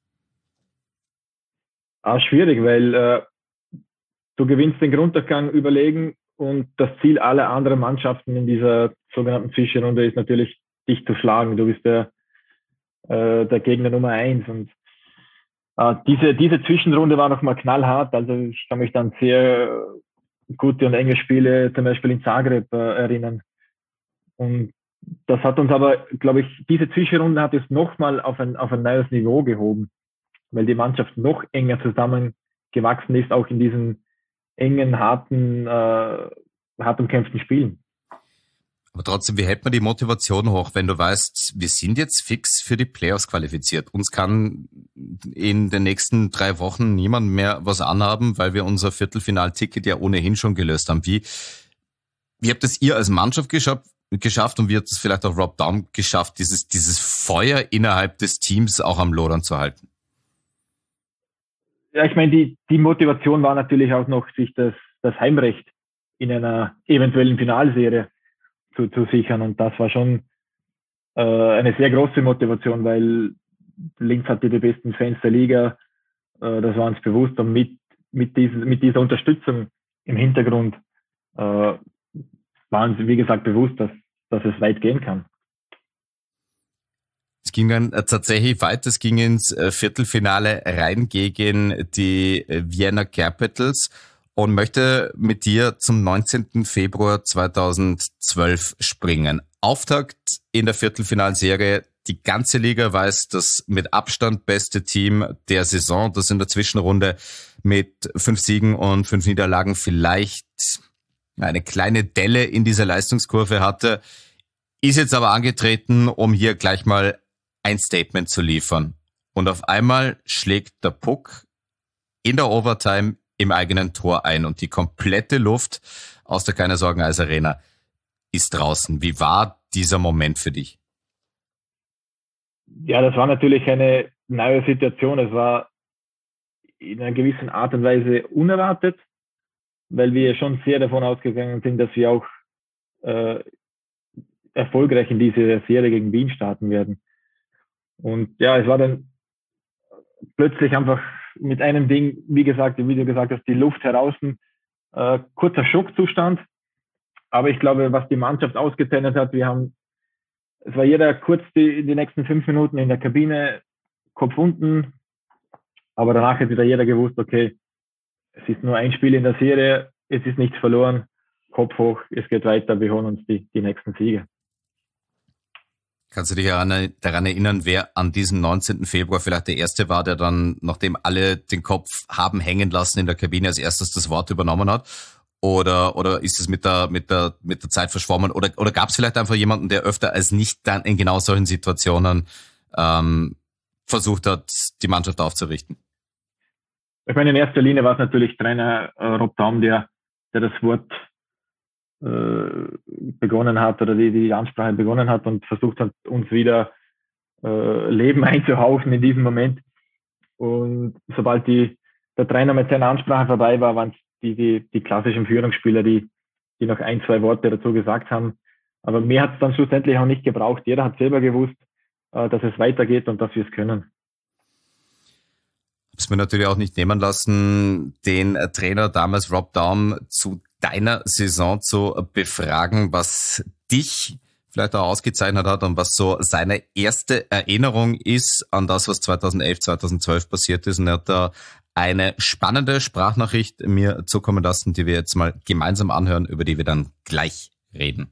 Schwierig, weil du gewinnst den Grunddurchgang überlegen und das Ziel aller anderen Mannschaften in dieser sogenannten Zwischenrunde ist natürlich, dich zu schlagen. Du bist der Gegner Nummer 1 und diese Zwischenrunde war nochmal knallhart. Also ich kann mich dann sehr gute und enge Spiele, zum Beispiel in Zagreb, erinnern. Und das hat uns aber, glaube ich, diese Zwischenrunde hat es nochmal auf ein neues Niveau gehoben, weil die Mannschaft noch enger zusammengewachsen ist, auch in diesen engen, hart umkämpften Spielen. Aber trotzdem, wie hält man die Motivation hoch, wenn du weißt, wir sind jetzt fix für die Playoffs qualifiziert? Uns kann in den nächsten 3 Wochen niemand mehr was anhaben, weil wir unser Viertelfinalticket ja ohnehin schon gelöst haben. Wie habt es ihr als Mannschaft geschafft und wie hat es vielleicht auch Rob Daum geschafft, dieses Feuer innerhalb des Teams auch am Lodern zu halten? Ja, ich meine, die Motivation war natürlich auch noch, sich das Heimrecht in einer eventuellen Finalserie zu sichern. Und das war schon eine sehr große Motivation, weil Linz hatte die besten Fans der Liga. Das war uns bewusst. Und mit dieser Unterstützung im Hintergrund war uns, wie gesagt, bewusst, dass es weit gehen kann. Es ging dann tatsächlich weit. Es ging ins Viertelfinale rein gegen die Vienna Capitals. Und möchte mit dir zum 19. Februar 2012 springen. Auftakt in der Viertelfinalserie. Die ganze Liga weiß, das mit Abstand beste Team der Saison, das in der Zwischenrunde mit 5 Siegen und 5 Niederlagen vielleicht eine kleine Delle in dieser Leistungskurve hatte, ist jetzt aber angetreten, um hier gleich mal ein Statement zu liefern. Und auf einmal schlägt der Puck in der Overtime im eigenen Tor ein und die komplette Luft aus der Keine-Sorgen-Eis Arena ist draußen. Wie war dieser Moment für dich? Ja, das war natürlich eine neue Situation. Es war in einer gewissen Art und Weise unerwartet, weil wir schon sehr davon ausgegangen sind, dass wir auch erfolgreich in diese Serie gegen Wien starten werden. Und ja, es war dann plötzlich einfach mit einem Ding, wie du gesagt hast, die Luft heraus, kurzer Schockzustand. Aber ich glaube, was die Mannschaft ausgezeichnet hat, es war jeder kurz die nächsten 5 Minuten in der Kabine, Kopf unten. Aber danach hat wieder jeder gewusst, okay, es ist nur ein Spiel in der Serie, es ist nichts verloren, Kopf hoch, es geht weiter, wir holen uns die nächsten Siege. Kannst du dich daran erinnern, wer an diesem 19. Februar vielleicht der Erste war, der dann, nachdem alle den Kopf haben hängen lassen in der Kabine, als erstes das Wort übernommen hat? Oder ist es mit der Zeit verschwommen? Oder gab es vielleicht einfach jemanden, der öfter als nicht dann in genau solchen Situationen versucht hat, die Mannschaft aufzurichten? Ich meine, in erster Linie war es natürlich Trainer Rob Daum, der das Wort begonnen hat oder die Ansprache begonnen hat und versucht hat, uns wieder Leben einzuhauchen in diesem Moment. Und sobald der Trainer mit seiner Ansprache vorbei war, waren es die klassischen Führungsspieler, die noch 1, 2 Worte dazu gesagt haben. Aber mehr hat es dann schlussendlich auch nicht gebraucht. Jeder hat selber gewusst, dass es weitergeht und dass wir es können. Ich habe es mir natürlich auch nicht nehmen lassen, den Trainer damals Rob Daum zu deiner Saison zu befragen, was dich vielleicht auch ausgezeichnet hat und was so seine erste Erinnerung ist an das, was 2011, 2012 passiert ist. Und er hat da eine spannende Sprachnachricht mir zukommen lassen, die wir jetzt mal gemeinsam anhören, über die wir dann gleich reden.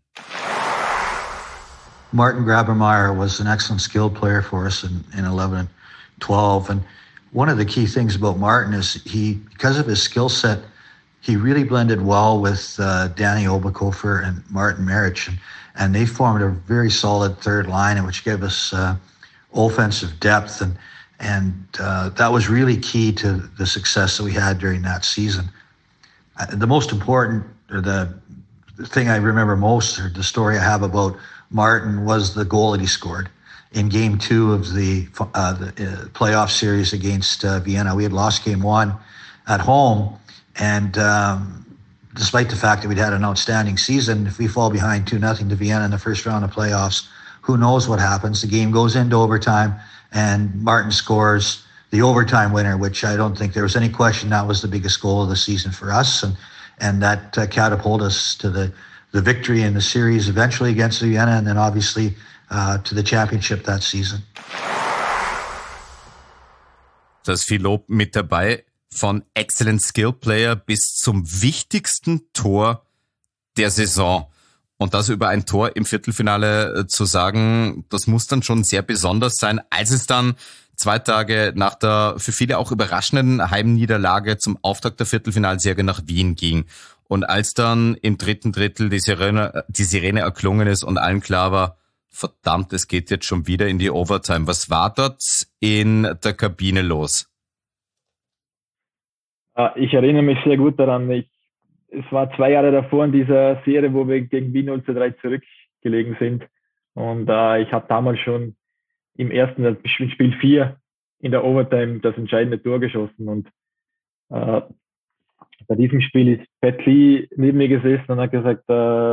Martin Grabermeyer was an excellent skilled player for us in 11 and 12. And one of the key things about Martin is because of his skill set, he really blended well with Danny Oberkofer and Martin Merich. And they formed a very solid third line, which gave us offensive depth, and that was really key to the success that we had during that season. The most important, or the thing I remember most, or the story I have about Martin, was the goal that he scored in Game 2 of the playoff series against Vienna. We had lost Game 1 at home, and despite the fact that we'd had an outstanding season, if we fall behind 2-0 to Vienna in the first round of playoffs, who knows what happens? The game goes into overtime, and Martin scores the overtime winner, which I don't think there was any question that was the biggest goal of the season for us, and that catapulted us to the victory in the series eventually against Vienna, and then obviously to the championship that season. Da ist viel Lob mit dabei, von Excellent Skill Player bis zum wichtigsten Tor der Saison. Und das über ein Tor im Viertelfinale zu sagen, das muss dann schon sehr besonders sein, als es dann 2 Tage nach der für viele auch überraschenden Heimniederlage zum Auftakt der Viertelfinalserie nach Wien ging. Und als dann im 3. Drittel die Sirene erklungen ist und allen klar war, verdammt, es geht jetzt schon wieder in die Overtime. Was war dort in der Kabine los? Ich erinnere mich sehr gut daran. Es war 2 Jahre davor in dieser Serie, wo wir gegen Wien 0-3 zurückgelegen sind. Und ich habe damals schon im ersten Spiel 4 in der Overtime das entscheidende Tor geschossen. Und bei diesem Spiel ist Pat Lee neben mir gesessen und hat gesagt,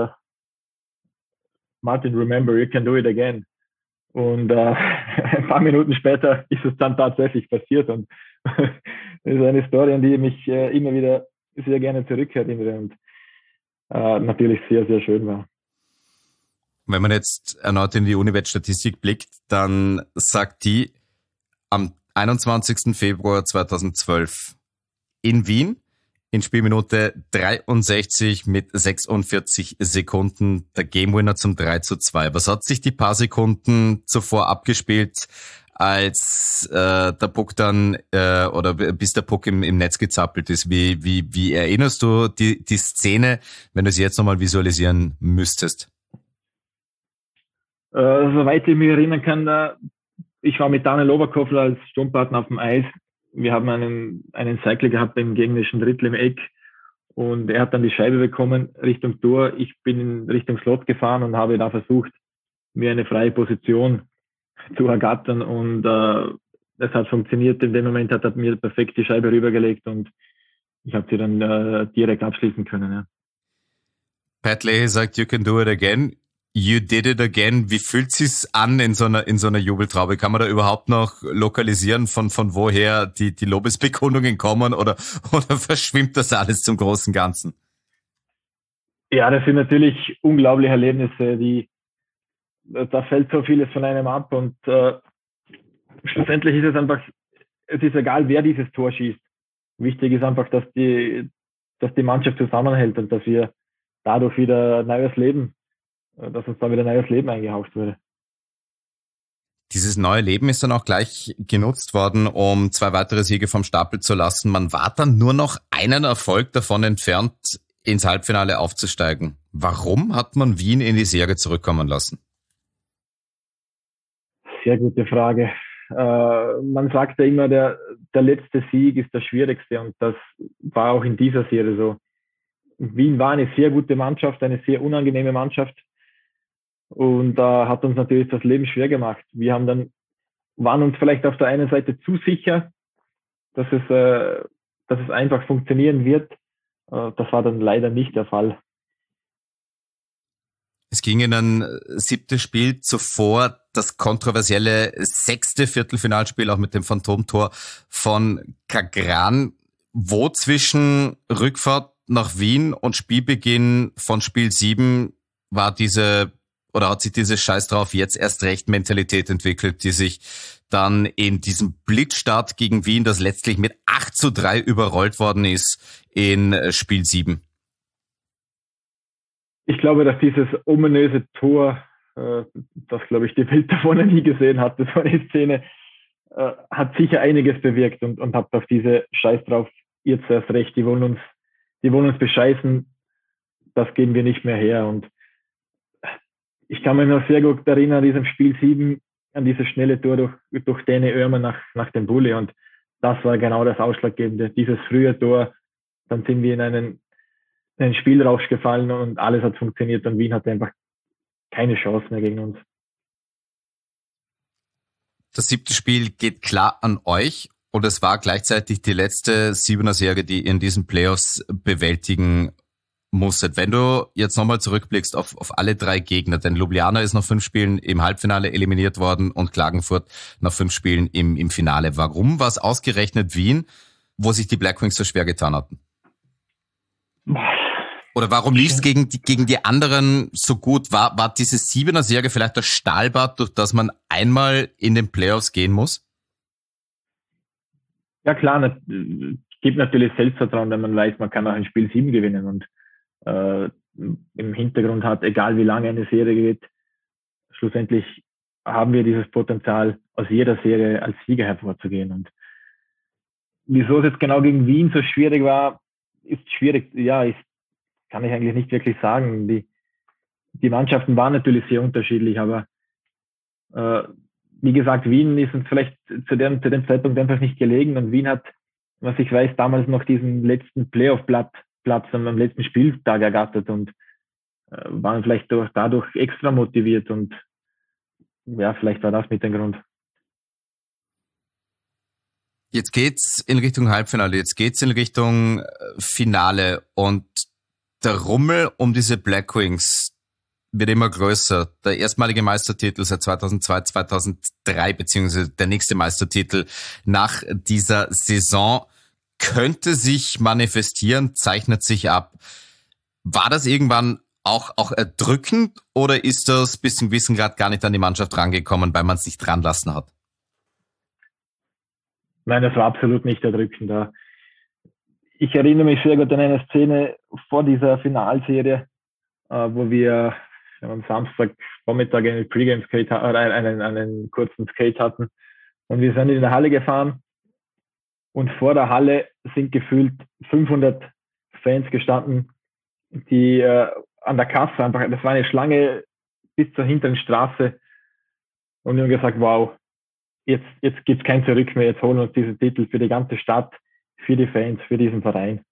Martin, remember, you can do it again. Und ein paar Minuten später ist es dann tatsächlich passiert. Und das ist eine Story, an die ich mich immer wieder sehr gerne zurückerinnere und natürlich sehr, sehr schön war. Wenn man jetzt erneut in die Unibet-Statistik blickt, dann sagt die am 21. Februar 2012 in Wien in Spielminute 63 mit 46 Sekunden der Gamewinner zum 3:2. Was hat sich die paar Sekunden zuvor abgespielt, als der Puck dann oder bis der Puck im Netz gezappelt ist? Wie erinnerst du die Szene, wenn du sie jetzt nochmal visualisieren müsstest? Soweit ich mich erinnern kann, ich war mit Daniel Oberkofler als Sturmpartner auf dem Eis. Wir haben einen Cycle gehabt im gegnerischen Drittel im Eck und er hat dann die Scheibe bekommen Richtung Tor. Ich bin in Richtung Slot gefahren und habe da versucht, mir eine freie Position zu ergattern und es hat funktioniert. In dem Moment hat er mir perfekt die Scheibe rübergelegt und ich habe sie dann direkt abschließen können. Ja. Pat Leahy sagt, you can do it again. You did it again. Wie fühlt sich's an in so einer Jubeltraube? Kann man da überhaupt noch lokalisieren, von woher die Lobesbekundungen kommen oder verschwimmt das alles zum großen Ganzen? Ja, das sind natürlich unglaubliche Erlebnisse, da fällt so vieles von einem ab und schlussendlich ist es ist egal, wer dieses Tor schießt. Wichtig ist einfach, dass die Mannschaft zusammenhält und dass wir dadurch wieder dass uns da wieder neues Leben eingehaucht wurde. Dieses neue Leben ist dann auch gleich genutzt worden, um 2 weitere Siege vom Stapel zu lassen. Man war dann nur noch einen Erfolg davon entfernt, ins Halbfinale aufzusteigen. Warum hat man Wien in die Serie zurückkommen lassen? Sehr gute Frage. Man sagt ja immer, der letzte Sieg ist der schwierigste und das war auch in dieser Serie so. Wien war eine sehr gute Mannschaft, eine sehr unangenehme Mannschaft. Und hat uns natürlich das Leben schwer gemacht. Wir waren uns vielleicht auf der einen Seite zu sicher, dass es einfach funktionieren wird. Das war dann leider nicht der Fall. Es ging in ein 7. Spiel zuvor, das kontroversielle 6. Viertelfinalspiel, auch mit dem Phantomtor von Kagran, wo zwischen Rückfahrt nach Wien und Spielbeginn von Spiel 7 hat sich diese Scheiß drauf jetzt erst recht Mentalität entwickelt, die sich dann in diesem Blitzstart gegen Wien, das letztlich mit 8:3 überrollt worden ist, in Spiel 7. Ich glaube, dass dieses ominöse Tor, das glaube ich die Welt davon noch nie gesehen hat, das war eine Szene, hat sicher einiges bewirkt und habt auf diese Scheiß drauf, jetzt erst recht, die wollen uns bescheißen, das geben wir nicht mehr her und ich kann mich noch sehr gut erinnern, an diesem Spiel 7, an dieses schnelle Tor durch Danny Oermer nach dem Bulli. Und das war genau das Ausschlaggebende. Dieses frühe Tor, dann sind wir in einen Spielrausch gefallen und alles hat funktioniert und Wien hatte einfach keine Chance mehr gegen uns. Das 7. Spiel geht klar an euch und es war gleichzeitig die letzte 7er-Serie, die ihr in diesen Playoffs bewältigen musstet. Wenn du jetzt nochmal zurückblickst auf alle 3 Gegner, denn Ljubljana ist nach 5 Spielen im Halbfinale eliminiert worden und Klagenfurt nach 5 Spielen im Finale. Warum war es ausgerechnet Wien, wo sich die Black Wings so schwer getan hatten? Oder warum lief es gegen die anderen so gut? War diese 7er-Serie vielleicht das Stahlbad, durch das man einmal in den Playoffs gehen muss? Ja klar, gibt natürlich Selbstvertrauen, wenn man weiß, man kann auch ein Spiel 7 gewinnen und im Hintergrund hat, egal wie lange eine Serie geht, schlussendlich haben wir dieses Potenzial, aus jeder Serie als Sieger hervorzugehen. Und wieso es jetzt genau gegen Wien so schwierig war, ist schwierig. Ja, kann ich eigentlich nicht wirklich sagen. Die Mannschaften waren natürlich sehr unterschiedlich, aber wie gesagt, Wien ist uns vielleicht zu dem Zeitpunkt einfach nicht gelegen und Wien hat, was ich weiß, damals noch diesen letzten Playoff-Platz am letzten Spieltag ergattert und waren vielleicht dadurch extra motiviert und ja, vielleicht war das mit dem Grund. Jetzt geht's in Richtung Halbfinale, jetzt geht's in Richtung Finale und der Rummel um diese Black Wings wird immer größer. Der erstmalige Meistertitel seit 2002, 2003, beziehungsweise der nächste Meistertitel nach dieser Saison könnte sich manifestieren, zeichnet sich ab. War das irgendwann auch erdrückend oder ist das bis zum gewissen Grad gar nicht an die Mannschaft rangekommen, weil man es nicht dran lassen hat? Nein, das war absolut nicht erdrückend. Ich erinnere mich sehr gut an eine Szene vor dieser Finalserie, wo wir am Samstagvormittag einen Pre-Game-Skate, einen kurzen Skate hatten. Und wir sind in der Halle gefahren und vor der Halle sind gefühlt 500 Fans gestanden, die an der Kasse einfach, das war eine Schlange bis zur hinteren Straße und wir haben gesagt, wow, jetzt gibt's kein Zurück mehr, jetzt holen wir uns diesen Titel für die ganze Stadt, für die Fans, für diesen Verein.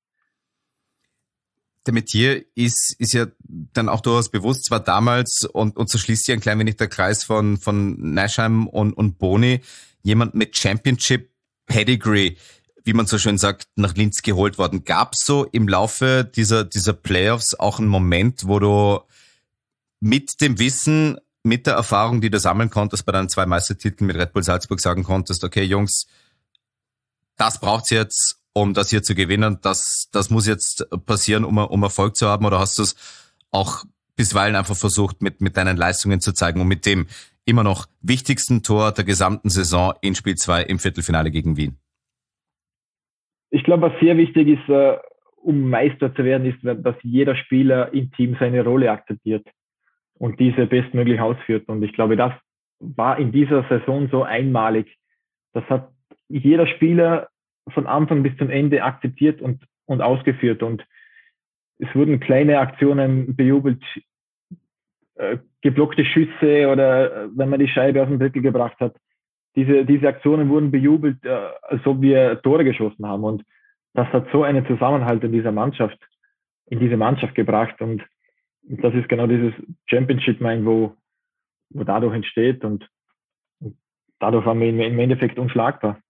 Der Metier ist ja dann auch durchaus bewusst, zwar damals, und so schließt sich ein klein wenig der Kreis von Neschheim und Boni, jemand mit Championship Pedigree, wie man so schön sagt, nach Linz geholt worden. Gab es so im Laufe dieser Playoffs auch einen Moment, wo du mit dem Wissen, mit der Erfahrung, die du sammeln konntest bei deinen 2 Meistertiteln mit Red Bull Salzburg, sagen konntest, okay Jungs, das braucht's jetzt, um das hier zu gewinnen, das muss jetzt passieren, um Erfolg zu haben, oder hast du es auch bisweilen einfach versucht, mit deinen Leistungen zu zeigen und mit dem immer noch wichtigsten Tor der gesamten Saison in Spiel 2 im Viertelfinale gegen Wien? Ich glaube, was sehr wichtig ist, um Meister zu werden, ist, dass jeder Spieler im Team seine Rolle akzeptiert und diese bestmöglich ausführt. Und ich glaube, das war in dieser Saison so einmalig. Das hat jeder Spieler von Anfang bis zum Ende akzeptiert und ausgeführt. Und es wurden kleine Aktionen bejubelt, geblockte Schüsse oder wenn man die Scheibe aus dem Drittel gebracht hat. Diese Aktionen wurden bejubelt, als ob wir Tore geschossen haben. Und das hat so einen Zusammenhalt in diese Mannschaft gebracht. Und das ist genau dieses Championship-Mind, wo dadurch entsteht. Und dadurch waren wir im Endeffekt unschlagbar.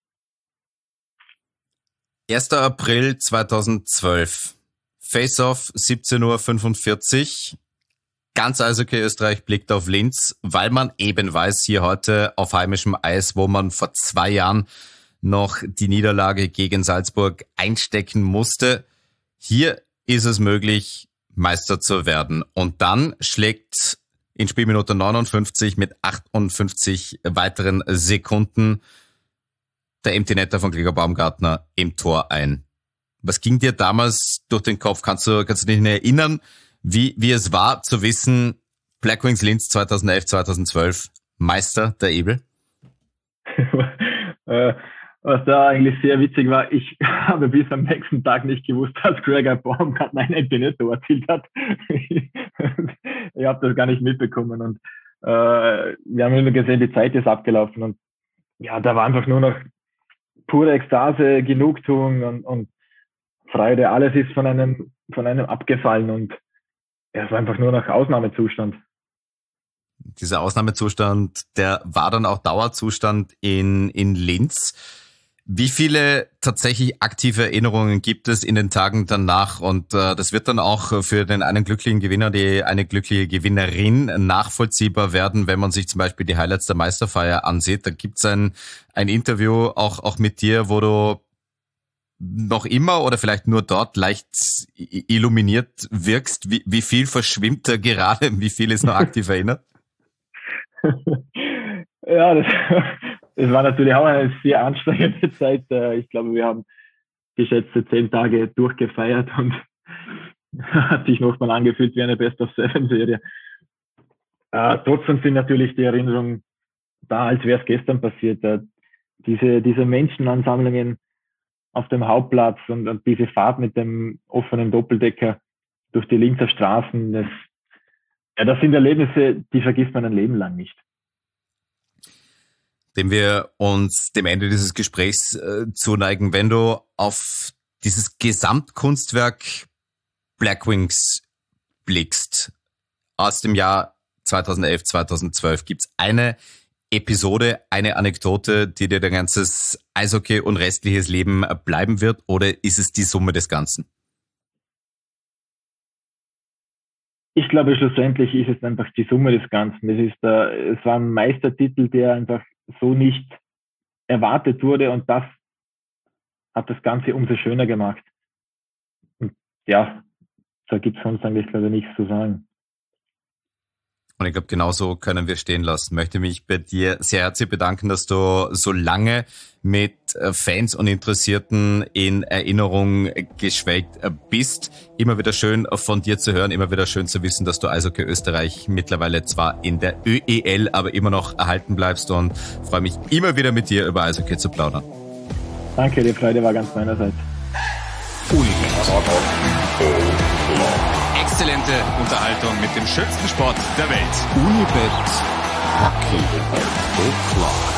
1. April 2012. Face-Off 17:45 Uhr. Ganz Eishockey Österreich blickt auf Linz, weil man eben weiß, hier heute auf heimischem Eis, wo man vor 2 Jahren noch die Niederlage gegen Salzburg einstecken musste. Hier ist es möglich, Meister zu werden. Und dann schlägt in Spielminute 59 mit 58 weiteren Sekunden der Empty Netter von Gregor Baumgartner im Tor ein. Was ging dir damals durch den Kopf? Kannst du dich nicht erinnern, wie es war zu wissen, Black Wings Linz 2011, 2012, Meister der Ebel? Was da eigentlich sehr witzig war, ich habe bis am nächsten Tag nicht gewusst, dass Gregor Baumgartner ein Empty Netter erzielt hat. Ich habe das gar nicht mitbekommen und Wir haben nur gesehen, die Zeit ist abgelaufen und ja, da war einfach nur noch pure Ekstase, Genugtuung und Freude. Alles ist von einem abgefallen und ja, es war einfach nur noch Ausnahmezustand. Dieser Ausnahmezustand, der war dann auch Dauerzustand in Linz. Wie viele tatsächlich aktive Erinnerungen gibt es in den Tagen danach? Und das wird dann auch für den einen glücklichen Gewinner, die eine glückliche Gewinnerin nachvollziehbar werden, wenn man sich zum Beispiel die Highlights der Meisterfeier ansieht. Da gibt's ein Interview auch mit dir, wo du noch immer oder vielleicht nur dort leicht illuminiert wirkst. Wie viel verschwimmt da gerade? Wie viel ist noch aktiv erinnert? Ja, das war natürlich auch eine sehr anstrengende Zeit. Ich glaube, wir haben geschätzte 10 Tage durchgefeiert und hat sich nochmal angefühlt wie eine Best-of-7-Serie. Trotzdem sind natürlich die Erinnerungen da, als wäre es gestern passiert. Diese Menschenansammlungen auf dem Hauptplatz und diese Fahrt mit dem offenen Doppeldecker durch die Linzer Straßen, das sind Erlebnisse, die vergisst man ein Leben lang nicht. Dem wir uns dem Ende dieses Gesprächs zuneigen, wenn du auf dieses Gesamtkunstwerk Black Wings blickst aus dem Jahr 2011, 2012, gibt's eine Episode, eine Anekdote, die dir dein ganzes Eishockey und restliches Leben bleiben wird, oder ist es die Summe des Ganzen? Ich glaube, schlussendlich ist es einfach die Summe des Ganzen. Es war ein Meistertitel, der einfach so nicht erwartet wurde und das hat das Ganze umso schöner gemacht. Und ja, da gibt es sonst eigentlich, glaube ich, nichts zu sagen. Und ich glaube, genauso können wir stehen lassen. Möchte mich bei dir sehr herzlich bedanken, dass du so lange mit Fans und Interessierten in Erinnerung geschwelgt bist. Immer wieder schön von dir zu hören, immer wieder schön zu wissen, dass du Eishockey Österreich mittlerweile zwar in der ÖEL, aber immer noch erhalten bleibst, und freue mich immer wieder mit dir über Eishockey zu plaudern. Danke, die Freude war ganz meinerseits. Exzellente Unterhaltung mit dem schönsten Sport der Welt. Unibet Hockey O'Clock.